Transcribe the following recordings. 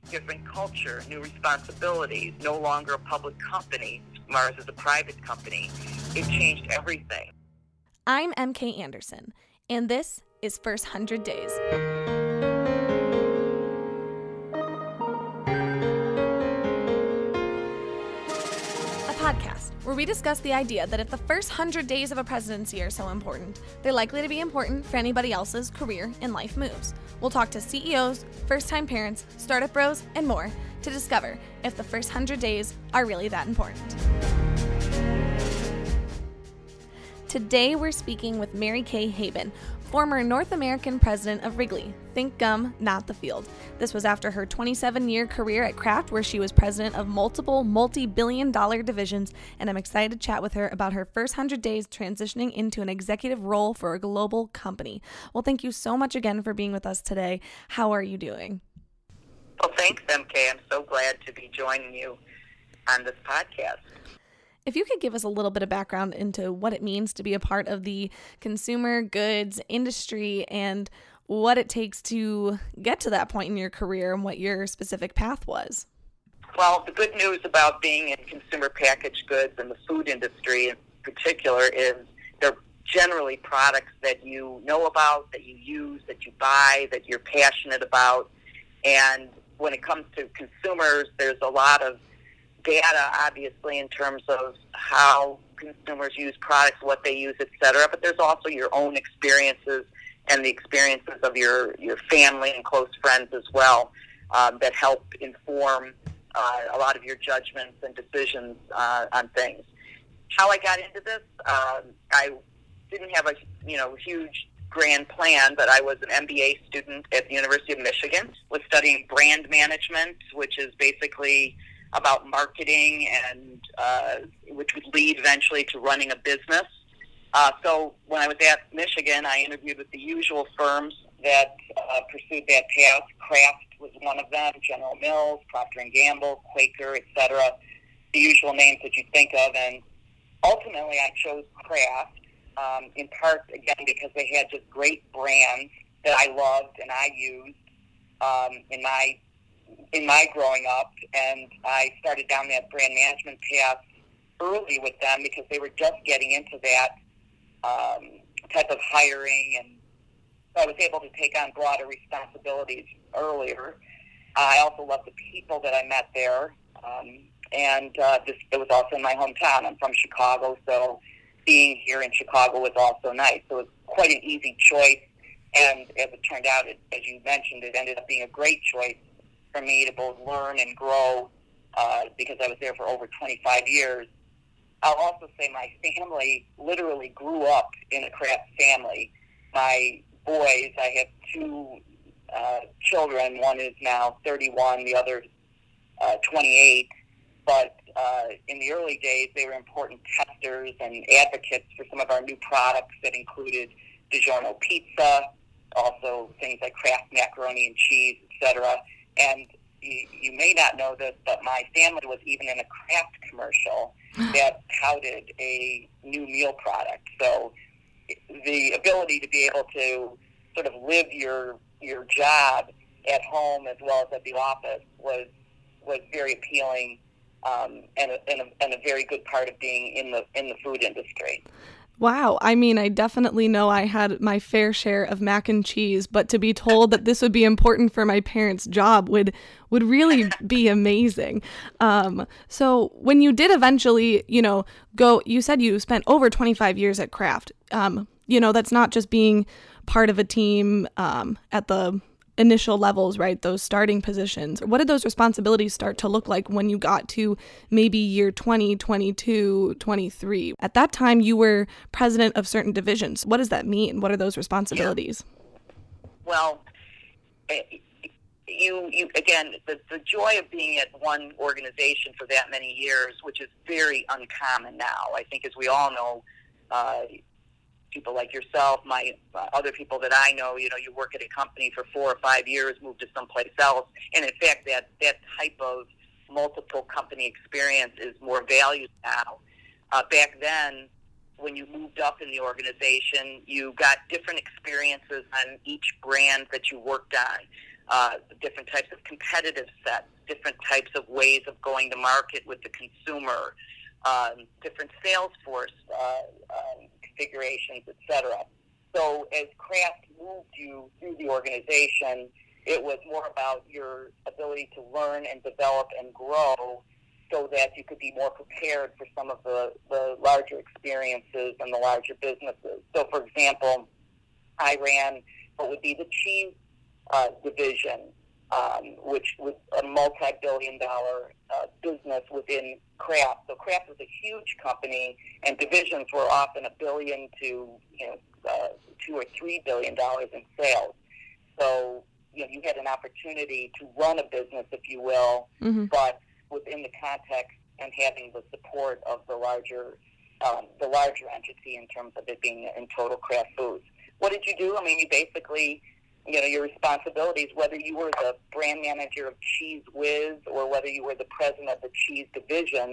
different culture, new responsibilities, no longer a public company. Mars is a private company. It changed everything. I'm MK Anderson, and this is First 100 Days. A podcast where we discuss the idea that if the first 100 days of a presidency are so important, they're likely to be important for anybody else's career and life moves. We'll talk to CEOs, first-time parents, startup bros, and more to discover if the first 100 days are really that important. Today we're speaking with Mary Kay Haben, former North American president of Wrigley. Think gum, not the field. This was after her 27-year career at Kraft, where she was president of multiple multi-billion-dollar divisions, and I'm excited to chat with her about her first 100 days transitioning into an executive role for a global company. Well, thank you so much again for being with us today. How are you doing? Well, thanks, MK. I'm so glad to be joining you on this podcast. If you could give us a little bit of background into what it means to be a part of the consumer goods industry and what it takes to get to that point in your career and what your specific path was. Well, the good news about being in consumer packaged goods and the food industry in particular is they're generally products that you know about, that you use, that you buy, that you're passionate about. And when it comes to consumers, there's a lot of data, obviously, in terms of how consumers use products, what they use, et cetera. But there's also your own experiences and the experiences of your family and close friends as well that help inform a lot of your judgments and decisions on things. How I got into this, I didn't have a huge grand plan, but I was an MBA student at the University of Michigan, was studying brand management, which is basically about marketing and which would lead eventually to running a business. So when I was at Michigan, I interviewed with the usual firms that pursued that path. Kraft was one of them, General Mills, Procter & Gamble, Quaker, etc., the usual names that you think of. And ultimately, I chose Kraft, in part, again, because they had just great brands that I loved and I used in my growing up, and I started down that brand management path early with them because they were just getting into that type of hiring, and so I was able to take on broader responsibilities earlier. I also loved the people that I met there, and it was also in my hometown. I'm from Chicago, so being here in Chicago was also nice. So it was quite an easy choice, and as it turned out, as you mentioned, it ended up being a great choice for me to both learn and grow because I was there for over 25 years. I'll also say my family literally grew up in a Kraft family. My boys, I have two children. One is now 31, the other 28. But in the early days, they were important testers and advocates for some of our new products that included DiGiorno pizza, also things like Kraft macaroni and cheese, etc. And you may not know this, but my family was even in a Kraft commercial that touted a new meal product. So the ability to be able to sort of live your job at home as well as at the office was very appealing, and a very good part of being in the food industry. Wow. I mean, I definitely know I had my fair share of mac and cheese, but to be told that this would be important for my parents' job would really be amazing. So when you did eventually, go, you said you spent over 25 years at Kraft. That's not just being part of a team at the initial levels, right? Those starting positions. What did those responsibilities start to look like when you got to maybe year 20, 22, 23? At that time, you were president of certain divisions. What does that mean? What are those responsibilities? Well, you again, the joy of being at one organization for that many years, which is very uncommon now. I think, as we all know, people like yourself, other people that I know, you work at a company for 4 or 5 years, move to someplace else. And in fact, that type of multiple company experience is more valued now. Back then, when you moved up in the organization, you got different experiences on each brand that you worked on. different types of competitive sets, different types of ways of going to market with the consumer, different sales force configurations, etc. So as Kraft moved you through the organization, it was more about your ability to learn and develop and grow so that you could be more prepared for some of the larger experiences and the larger businesses. So, for example, I ran what would be the cheese division, which was a multi-billion-dollar business within Kraft. So Kraft was a huge company, and divisions were often $1 billion to $2 or $3 billion in sales. So you had an opportunity to run a business, if you will, but within the context and having the support of the larger entity in terms of it being in total Kraft Foods. What did you do? I mean, you basically, your responsibilities, whether you were the brand manager of Cheese Whiz or whether you were the president of the cheese division,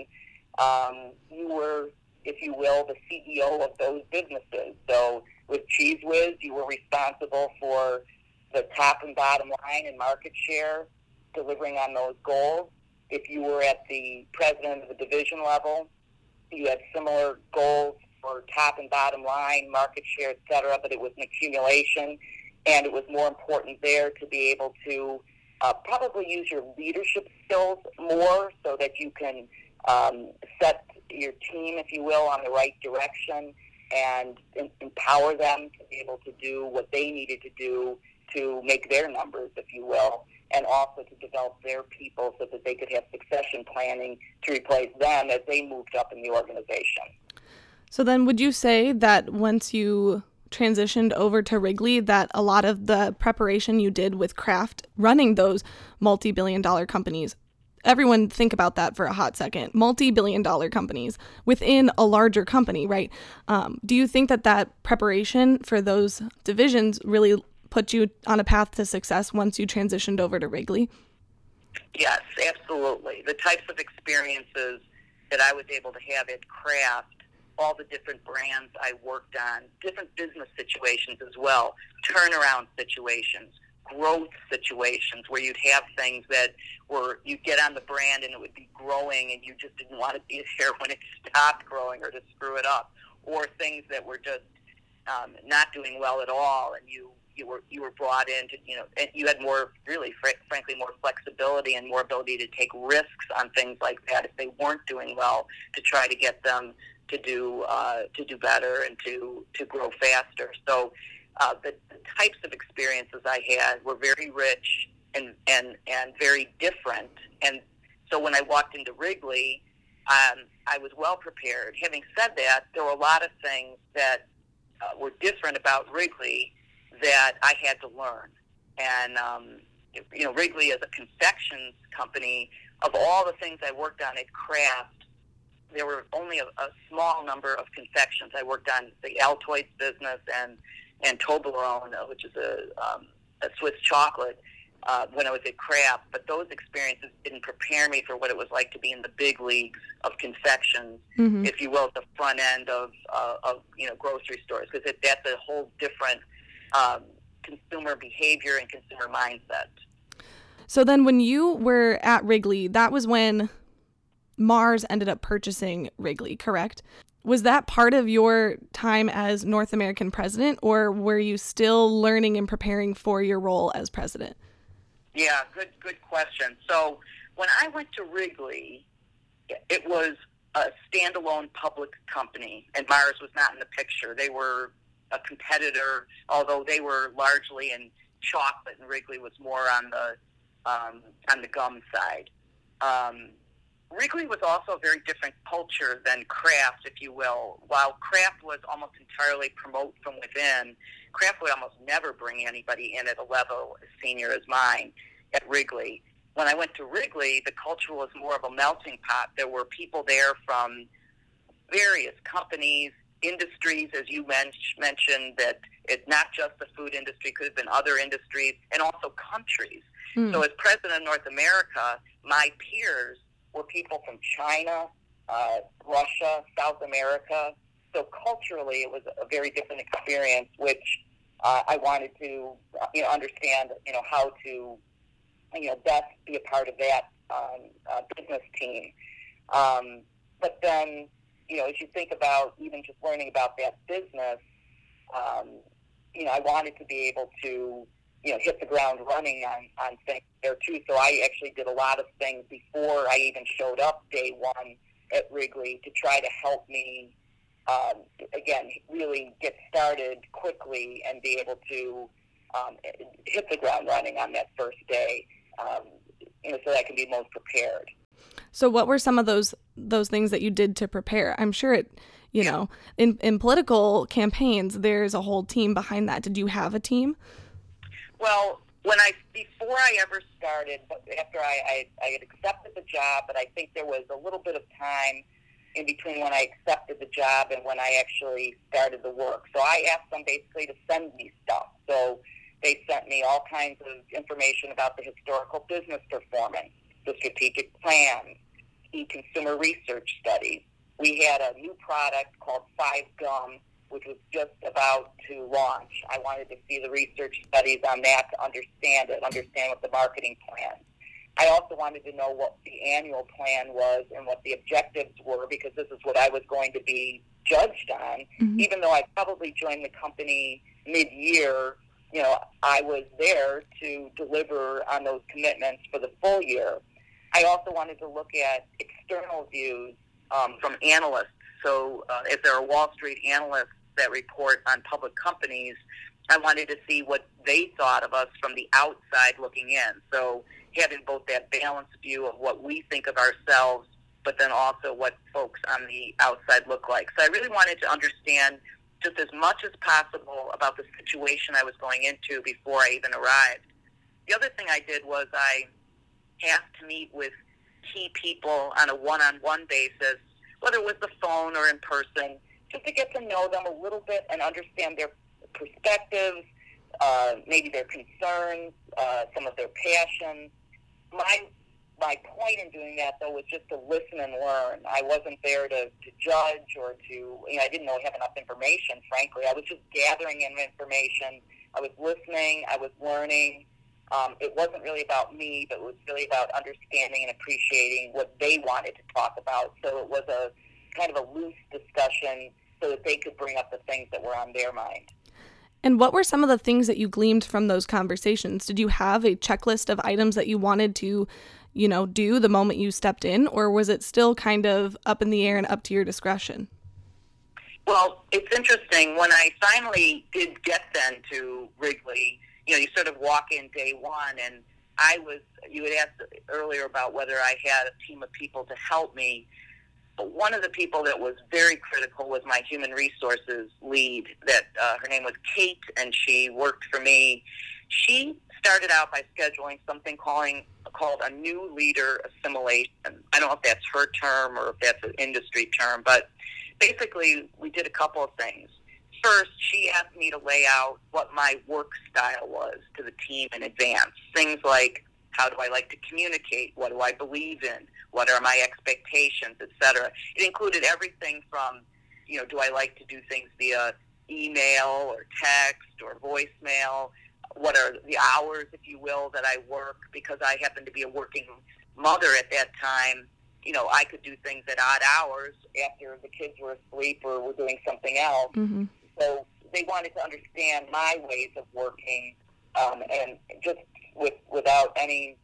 you were, if you will, the CEO of those businesses. So with Cheese Whiz, you were responsible for the top and bottom line and market share, delivering on those goals. If you were at the president of the division level, you had similar goals for top and bottom line, market share, et cetera, but it was an accumulation, and it was more important there to be able to probably use your leadership skills more so that you can set your team, if you will, on the right direction and empower them to be able to do what they needed to do to make their numbers, if you will, and also to develop their people so that they could have succession planning to replace them as they moved up in the organization. So then would you say that once you transitioned over to Wrigley, that a lot of the preparation you did with Kraft running those multi-billion-dollar companies, everyone think about that for a hot second, multi-billion-dollar companies within a larger company, right? Do you think that preparation for those divisions really put you on a path to success once you transitioned over to Wrigley? Yes, absolutely. The types of experiences that I was able to have at Kraft, all the different brands I worked on, different business situations as well, turnaround situations, growth situations where you'd have things that were, you'd get on the brand and it would be growing and you just didn't want to be there when it stopped growing or to screw it up, or things that were just not doing well at all, and you were brought in to, and you had more, really, frankly, more flexibility and more ability to take risks on things like that if they weren't doing well, to try to get them to do better and to grow faster. So the types of experiences I had were very rich and very different. And so when I walked into Wrigley, I was well prepared. Having said that, there were a lot of things that were different about Wrigley that I had to learn. And, Wrigley as a confections company, of all the things I worked on at Kraft, there were only a small number of confections. I worked on the Altoids business and Toblerone, which is a Swiss chocolate, when I was at Kraft. But those experiences didn't prepare me for what it was like to be in the big leagues of confections, if you will, at the front end of grocery stores, because that's a whole different consumer behavior and consumer mindset. So then when you were at Wrigley, that was when Mars ended up purchasing Wrigley, correct? Was that part of your time as North American president, or were you still learning and preparing for your role as president? Yeah, good question. So when I went to Wrigley, it was a standalone public company, and Mars was not in the picture. They were a competitor, although they were largely in chocolate, and Wrigley was more on the gum side. Wrigley was also a very different culture than Kraft, if you will. While Kraft was almost entirely promote from within, Kraft would almost never bring anybody in at a level as senior as mine at Wrigley. When I went to Wrigley, the culture was more of a melting pot. There were people there from various companies, industries, as you mentioned, that it's not just the food industry, could have been other industries, and also countries. So as president of North America, my peers were people from China, Russia, South America. So culturally, it was a very different experience, which I wanted to, understand, how to best be a part of that business team. But then, as you think about even just learning about that business, I wanted to be able to, hit the ground running on things there too. So I actually did a lot of things before I even showed up day one at Wrigley to try to help me, again, really get started quickly and be able to hit the ground running on that first day, so that I can be most prepared. So what were some of those things that you did to prepare? I'm sure it, in political campaigns, there's a whole team behind that. Did you have a team? Well, before I ever started, after I had accepted the job, but I think there was a little bit of time in between when I accepted the job and when I actually started the work. So I asked them basically to send me stuff. So they sent me all kinds of information about the historical business performance, the strategic plan, the consumer research studies. We had a new product called 5Gum, which was just about to launch. I wanted to see the research studies on that to understand what the marketing plan. I also wanted to know what the annual plan was and what the objectives were, because this is what I was going to be judged on. Mm-hmm. Even though I probably joined the company mid-year, I was there to deliver on those commitments for the full year. I also wanted to look at external views from analysts. So if there are Wall Street analysts that report on public companies, I wanted to see what they thought of us from the outside looking in. So having both that balanced view of what we think of ourselves, but then also what folks on the outside look like. So I really wanted to understand just as much as possible about the situation I was going into before I even arrived. The other thing I did was I asked to meet with key people on a one-on-one basis, whether it was the phone or in person, just to get to know them a little bit and understand their perspectives, maybe their concerns, some of their passions. My point in doing that, though, was just to listen and learn. I wasn't there to judge or to, I didn't have enough information, frankly. I was just gathering in information. I was listening. I was learning. It wasn't really about me, but it was really about understanding and appreciating what they wanted to talk about. So it was a kind of a loose discussion so that they could bring up the things that were on their mind. And what were some of the things that you gleaned from those conversations? Did you have a checklist of items that you wanted to, do the moment you stepped in, or was it still kind of up in the air and up to your discretion? Well, it's interesting. When I finally did get then to Wrigley, you sort of walk in day one, and you had asked earlier about whether I had a team of people to help me. But one of the people that was very critical was my human resources lead. Her name was Kate, and she worked for me. She started out by scheduling something called a new leader assimilation. I don't know if that's her term or if that's an industry term, but basically we did a couple of things. First, she asked me to lay out what my work style was to the team in advance. Things like, how do I like to communicate? What do I believe in? What are my expectations, etc. It included everything from, do I like to do things via email or text or voicemail? What are the hours, if you will, that I work? Because I happened to be a working mother at that time, I could do things at odd hours after the kids were asleep or were doing something else. Mm-hmm. So they wanted to understand my ways of working, and just without any,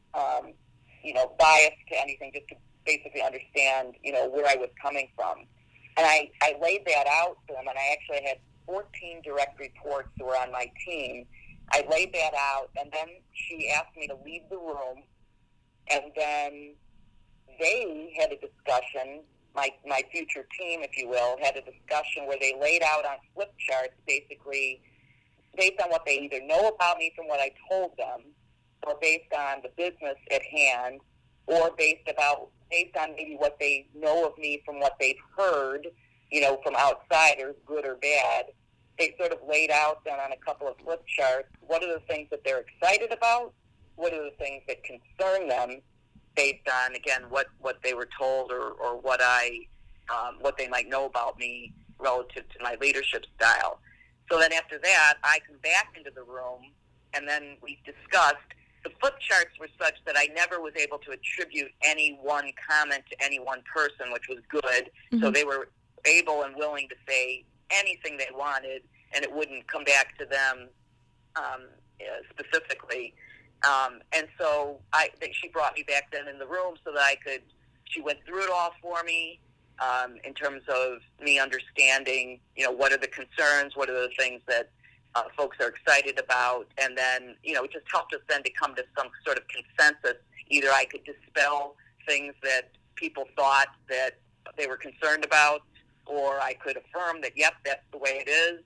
bias to anything, just to basically understand, where I was coming from. And I laid that out to them, and I actually had 14 direct reports who were on my team. I laid that out, and then she asked me to leave the room, and then they had a discussion, my future team, if you will, had a discussion where they laid out on flip charts, basically, based on what they either know about me from what I told them, or based on the business at hand, or based on maybe what they know of me from what they've heard, from outsiders, good or bad. They sort of laid out then on a couple of flip charts, what are the things that they're excited about, what are the things that concern them, based on, again, what they were told or what they might know about me relative to my leadership style. So then after that, I come back into the room, and then we discussed the flip charts were such that I never was able to attribute any one comment to any one person, which was good. Mm-hmm. So they were able and willing to say anything they wanted, and it wouldn't come back to them specifically. And so she brought me back then in the room so that she went through it all for me in terms of me understanding, what are the concerns, what are the things that folks are excited about, and then, it just helped us then to come to some sort of consensus. Either I could dispel things that people thought that they were concerned about, or I could affirm that, yep, that's the way it is.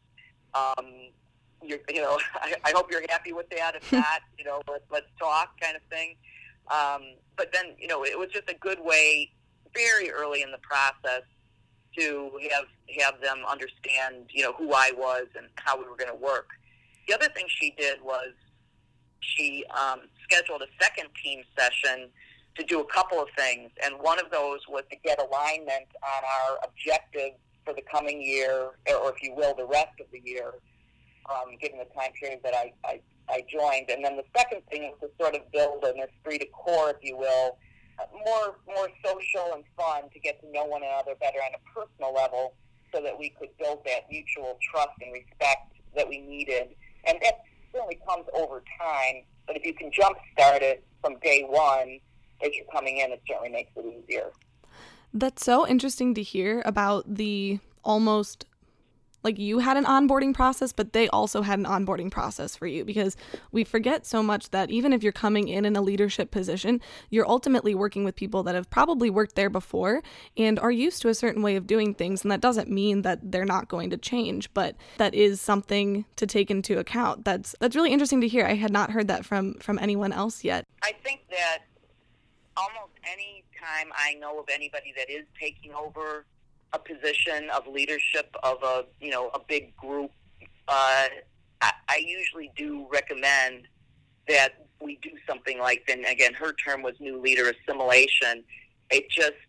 I hope you're happy with that. If not, let's talk, kind of thing. But then, it was just a good way, very early in the process, to have them understand, who I was and how we were going to work. The other thing she did was she scheduled a second team session to do a couple of things, and one of those was to get alignment on our objectives for the coming year, or if you will, the rest of the year, given the time period that I joined. And then the second thing was to sort of build an esprit de corps, if you will, more social and fun, to get to know one another better on a personal level, so that we could build that mutual trust and respect that we needed. And that certainly comes over time, but if you can jumpstart it from day one as you're coming in, it certainly makes it easier. That's so interesting to hear about the almost, like, you had an onboarding process, but they also had an onboarding process for you, because we forget so much that even if you're coming in a leadership position, you're ultimately working with people that have probably worked there before and are used to a certain way of doing things. And that doesn't mean that they're not going to change, but that is something to take into account. That's really interesting to hear. I had not heard that from anyone else yet. I think that almost any time I know of anybody that is taking over a position of leadership of a big group, I usually do recommend that we do something like, then again, her term was new leader assimilation. It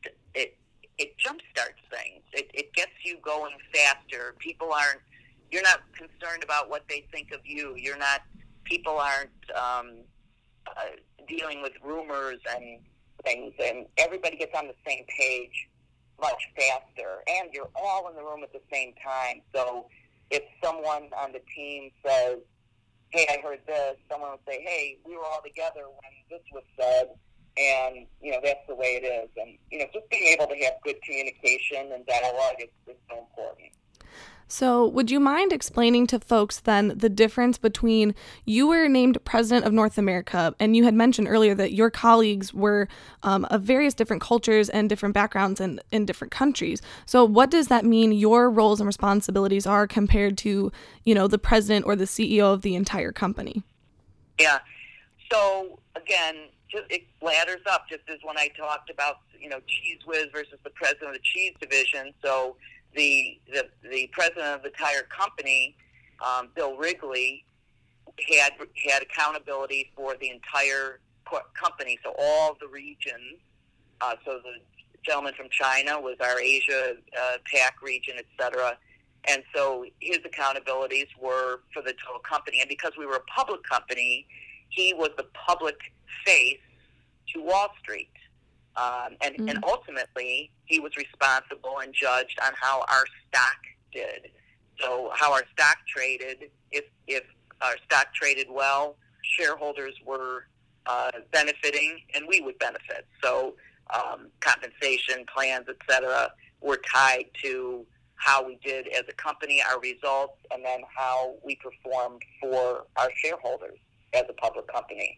jumpstarts things. It gets you going faster. You're not concerned about what they think of you. People aren't dealing with rumors and things, and everybody gets on the same page much faster, and you're all in the room at the same time. So if someone on the team says, hey, I heard this, someone will say, hey, we were all together when this was said, and, that's the way it is. And, just being able to have good communication and dialogue is so important. So would you mind explaining to folks then the difference between, you were named President of North America, and you had mentioned earlier that your colleagues were of various different cultures and different backgrounds and in different countries. So what does that mean your roles and responsibilities are compared to, the president or the CEO of the entire company? Yeah. So again, it ladders up, just as when I talked about, Cheese Whiz versus the president of the cheese division. So the president of the entire company, Bill Wrigley, had accountability for the entire company, so all the regions. So the gentleman from China was our Asia PAC region, et cetera. And so his accountabilities were for the total company. And because we were a public company, he was the public face to Wall Street. And ultimately, he was responsible and judged on how our stock did. So how our stock traded, if our stock traded well, shareholders were benefiting, and we would benefit. So compensation plans, et cetera, were tied to how we did as a company, our results, and then how we performed for our shareholders as a public company.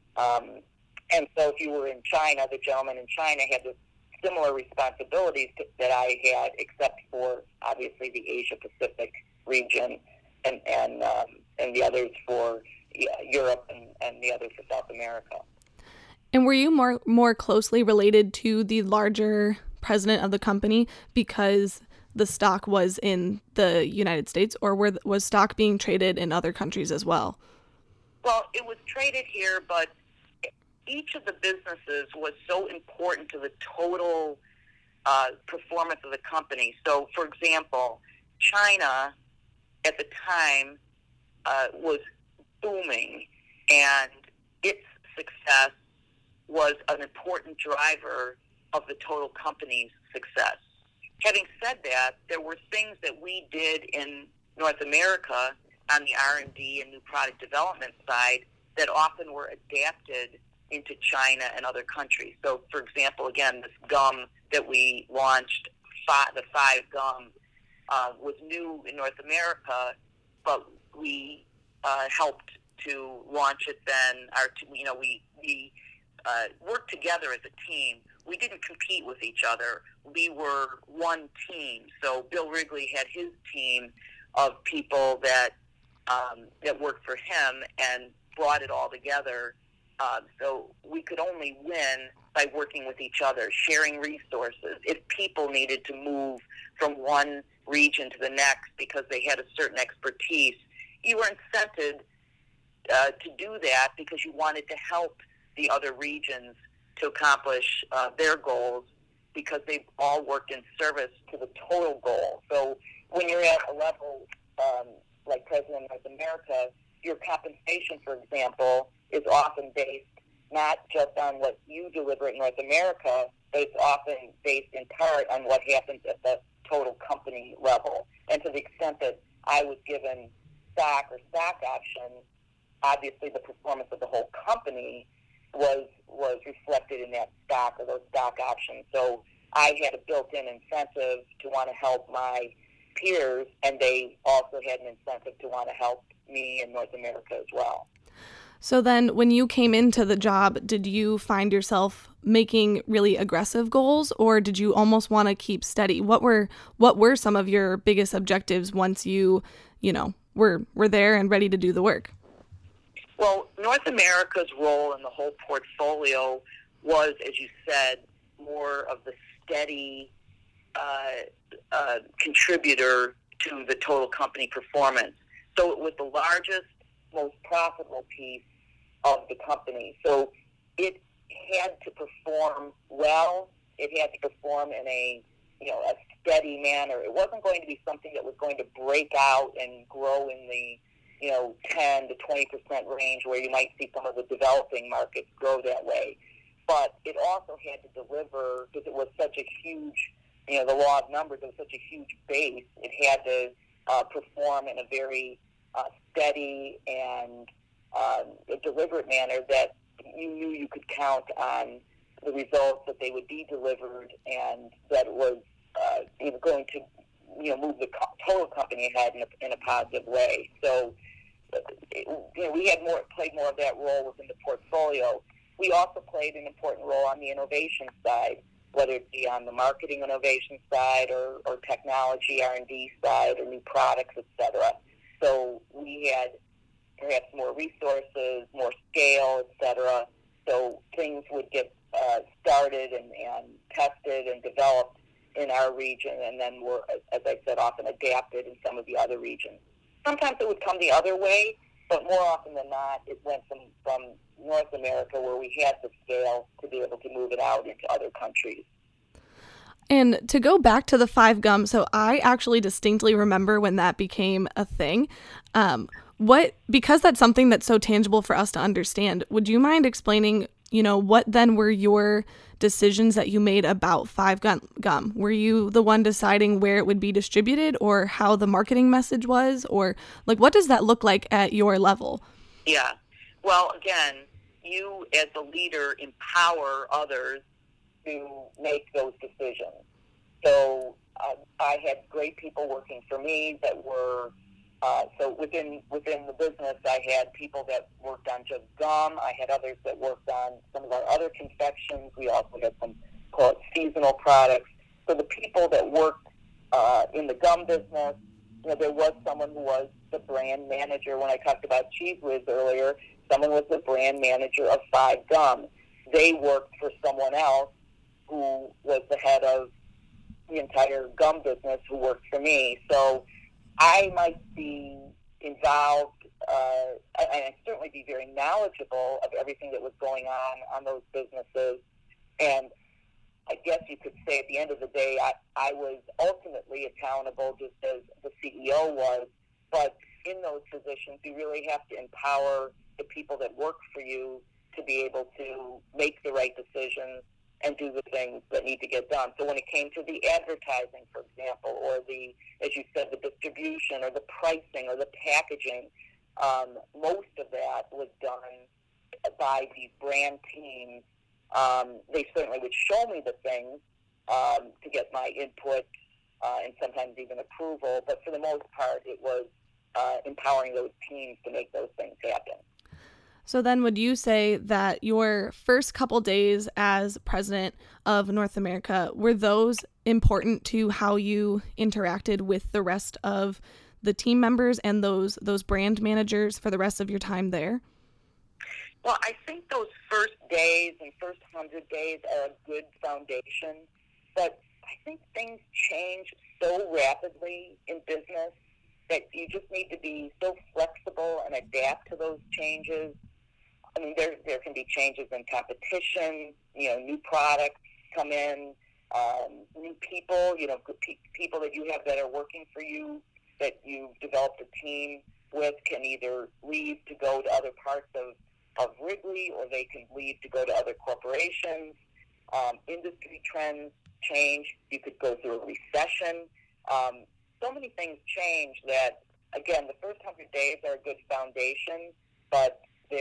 And so if you were in China, the gentleman in China had the similar responsibilities that I had, except for, obviously, the Asia-Pacific region and the others for Europe and the others for South America. And were you more closely related to the larger president of the company because the stock was in the United States, or was stock being traded in other countries as well? Well, it was traded here, but each of the businesses was so important to the total performance of the company. So, for example, China at the time was booming, and its success was an important driver of the total company's success. Having said that, there were things that we did in North America on the R&D and new product development side that often were adapted into China and other countries. So, for example, again, this gum that we launched, the 5 gum, was new in North America, but we helped to launch it then. We worked together as a team. We didn't compete with each other. We were one team. So Bill Wrigley had his team of people that worked for him and brought it all together. So we could only win by working with each other, sharing resources. If people needed to move from one region to the next because they had a certain expertise, you were incented to do that because you wanted to help the other regions to accomplish their goals, because they all worked in service to the total goal. So when you're at a level like President of North America, your compensation, for example, is often based not just on what you deliver in North America, but it's often based in part on what happens at the total company level. And to the extent that I was given stock or stock options, obviously the performance of the whole company was reflected in that stock or those stock options. So I had a built-in incentive to want to help my peers, and they also had an incentive to want to help me in North America as well. So then when you came into the job, did you find yourself making really aggressive goals, or did you almost want to keep steady? What were some of your biggest objectives once you were there and ready to do the work? Well, North America's role in the whole portfolio was, as you said, more of the steady contributor to the total company performance. So it was the largest, most profitable piece of the company. So it had to perform well. It had to perform in a steady manner. It wasn't going to be something that was going to break out and grow in the 10 to 20% range where you might see some of the developing markets grow that way. But it also had to deliver, because it was such a huge, the law of numbers, it was such a huge base. It had to perform in a very steady and a deliberate manner that you knew you could count on the results that they would be delivered, and that it was going to move the total company ahead in a positive way. So we had played more of that role within the portfolio. We also played an important role on the innovation side, whether it be on the marketing innovation side or technology R&D side or new products, etc. So we had perhaps more resources, more scale, etc. So things would get started and tested and developed in our region, and then were, as I said, often adapted in some of the other regions. Sometimes it would come the other way, but more often than not, it went from North America, where we had the scale, to be able to move it out into other countries. And to go back to the 5 gum, so I actually distinctly remember when that became a thing. Because that's something that's so tangible for us to understand, would you mind explaining, what then were your decisions that you made about 5 gum? Were you the one deciding where it would be distributed, or how the marketing message was, or what does that look like at your level? Yeah. Well, again, you as a leader empower others to make those decisions. So I had great people working for me that were so within the business. I had people that worked on just gum. I had others that worked on some of our other confections. We also had some, call it, seasonal products. So the people that worked in the gum business, there was someone who was the brand manager. When I talked about Cheese Whiz earlier, someone was the brand manager of 5 gum. They worked for someone else who was the head of the entire gum business, who worked for me. So I might be involved, and I'd certainly be very knowledgeable of everything that was going on those businesses. And I guess you could say at the end of the day, I was ultimately accountable, just as the CEO was. But in those positions, you really have to empower the people that work for you to be able to make the right decisions and do the things that need to get done. So when it came to the advertising, for example, or the, as you said, the distribution or the pricing or the packaging, most of that was done by these brand teams. They certainly would show me the things to get my input and sometimes even approval, but for the most part, it was empowering those teams to make those things happen. So then would you say that your first couple days as president of North America, were those important to how you interacted with the rest of the team members and those brand managers for the rest of your time there? Well, I think those first days and first 100 days are a good foundation, but I think things change so rapidly in business that you just need to be so flexible and adapt to those changes. I mean, there can be changes in competition, new products come in, new people, people that you have that are working for you, that you've developed a team with, can either leave to go to other parts of Wrigley, or they can leave to go to other corporations. Industry trends change. You could go through a recession. So many things change that, again, the first 100 days are a good foundation, but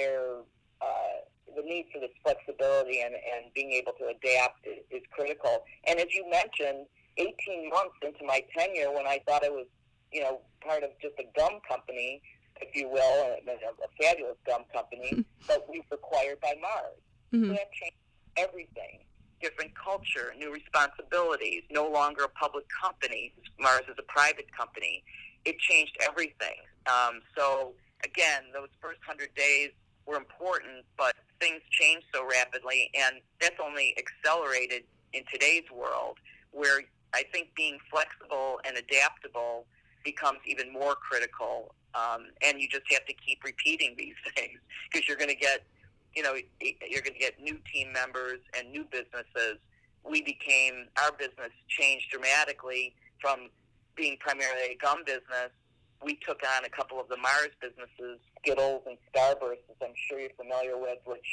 the need for this flexibility and being able to adapt is critical. And as you mentioned, 18 months into my tenure, when I thought I was, part of just a gum company, if you will, a fabulous gum company, but we were acquired by Mars. Mm-hmm. So that changed everything. Different culture, new responsibilities, no longer a public company. Mars is a private company. It changed everything. So, again, those first 100 days were important, but things change so rapidly, and that's only accelerated in today's world, where I think being flexible and adaptable becomes even more critical, and you just have to keep repeating these things, because you're going to get new team members and new businesses. Our business changed dramatically from being primarily a gum business. We took on a couple of the Mars businesses, Skittles and Starburst, as I'm sure you're familiar with, which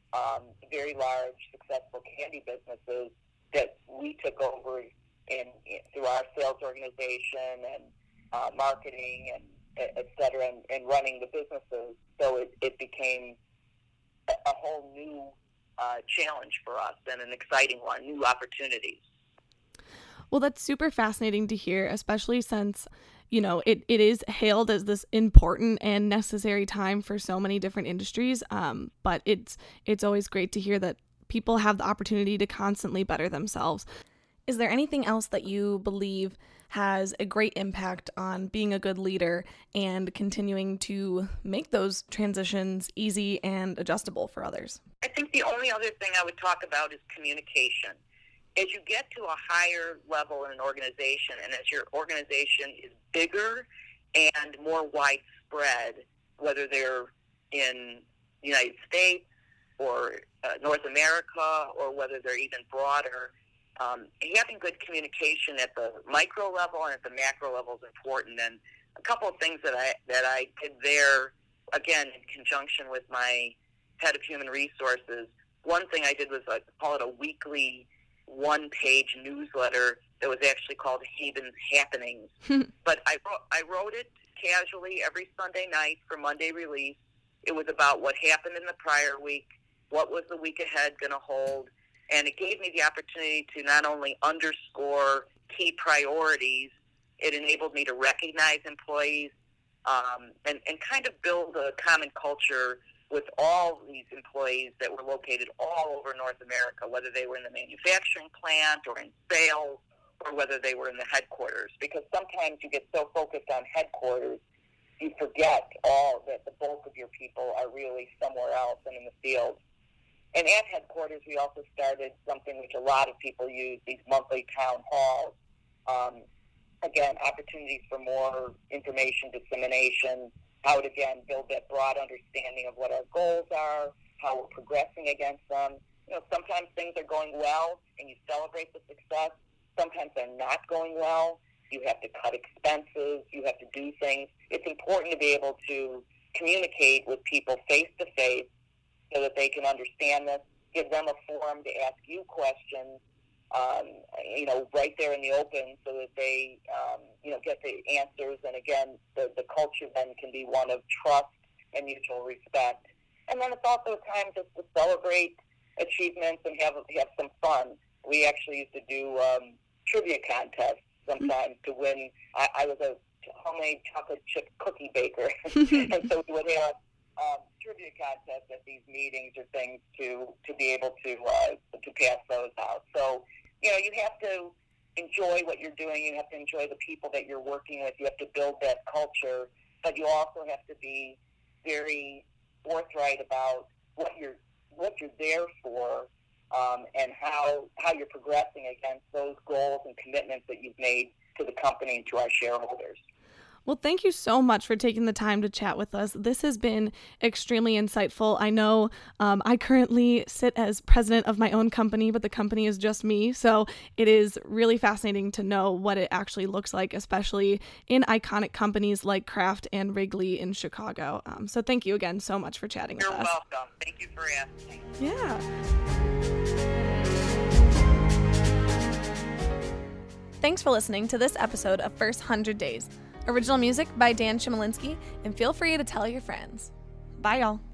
very large, successful candy businesses that we took over through our sales organization and marketing and et cetera, and running the businesses. So it became a whole new challenge for us, and an exciting one, new opportunities. Well, that's super fascinating to hear, especially since, it is hailed as this important and necessary time for so many different industries. But it's always great to hear that people have the opportunity to constantly better themselves. Is there anything else that you believe has a great impact on being a good leader and continuing to make those transitions easy and adjustable for others? I think the only other thing I would talk about is communication. As you get to a higher level in an organization, and as your organization is bigger and more widespread, whether they're in the United States or North America, or whether they're even broader, having good communication at the micro level and at the macro level is important. And a couple of things that I did there, again, in conjunction with my head of human resources, one thing I did was call it a weekly one-page newsletter that was actually called Haven's Happenings. But I wrote it casually every Sunday night for Monday release. It was about what happened in the prior week, what was the week ahead going to hold, and it gave me the opportunity to not only underscore key priorities, it enabled me to recognize employees and kind of build a common culture with all these employees that were located all over North America, whether they were in the manufacturing plant or in sales, or whether they were in the headquarters. Because sometimes you get so focused on headquarters, you forget that the bulk of your people are really somewhere else and in the field. And at headquarters, we also started something which a lot of people use, these monthly town halls. Again, opportunities for more information dissemination, how to, again, build that broad understanding of what our goals are, how we're progressing against them. Sometimes things are going well, and you celebrate the success. Sometimes they're not going well. You have to cut expenses. You have to do things. It's important to be able to communicate with people face-to-face, so that they can understand this. Give them a forum to ask you questions, right there in the open, so that they, get the answers. And again, the culture then can be one of trust and mutual respect. And then it's also a time just to celebrate achievements and have some fun. We actually used to do trivia contests sometimes to win. I was a homemade chocolate chip cookie baker, and so we would have trivia contests at these meetings or things to be able to pass those out. So, you have to enjoy what you're doing. You have to enjoy the people that you're working with. You have to build that culture, but you also have to be very forthright about what you're there for, and how you're progressing against those goals and commitments that you've made to the company and to our shareholders. Well, thank you so much for taking the time to chat with us. This has been extremely insightful. I know I currently sit as president of my own company, but the company is just me. So it is really fascinating to know what it actually looks like, especially in iconic companies like Kraft and Wrigley in Chicago. So thank you again so much for chatting with us. You're welcome. Thank you for asking. Yeah. Thanks for listening to this episode of First 100 Days. Original music by Dan Chmielewski, and feel free to tell your friends. Bye, y'all.